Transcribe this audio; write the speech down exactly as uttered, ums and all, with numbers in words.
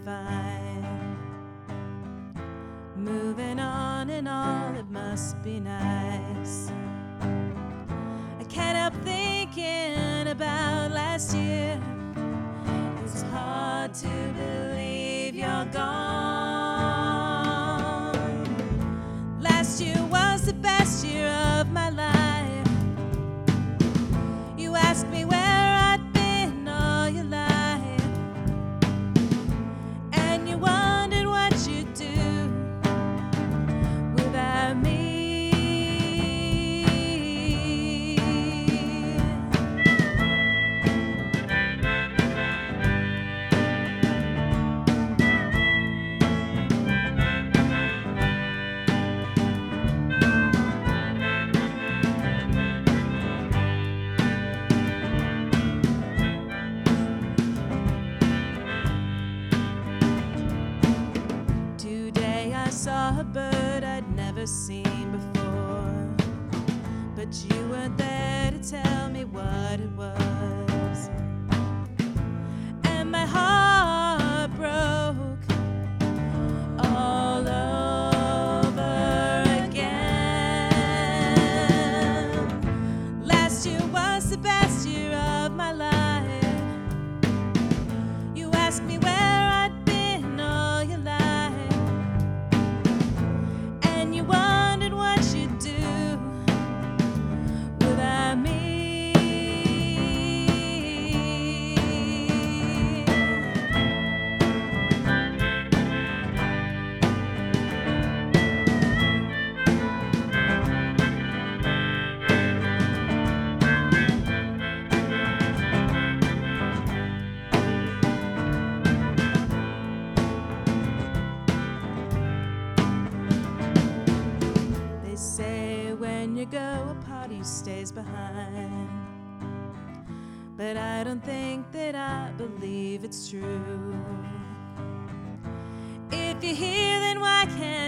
fine. Moving on and all, it must be nice. I can't help thinking about last year. It's hard to believe you're gone. Last year was the best year of my life. You asked me where I'd been all your life, and you wondered what you'd do without me. Today I saw a bird I'd never seen before, but you weren't there to tell me what it was, and my heart broke all over again. Last year was the best year of my life. You asked me where I'd been all your life, and you wondered what you'd do without me. They say when you go, a party stays behind, but I don't think that I believe it's true. If you're here, then why can't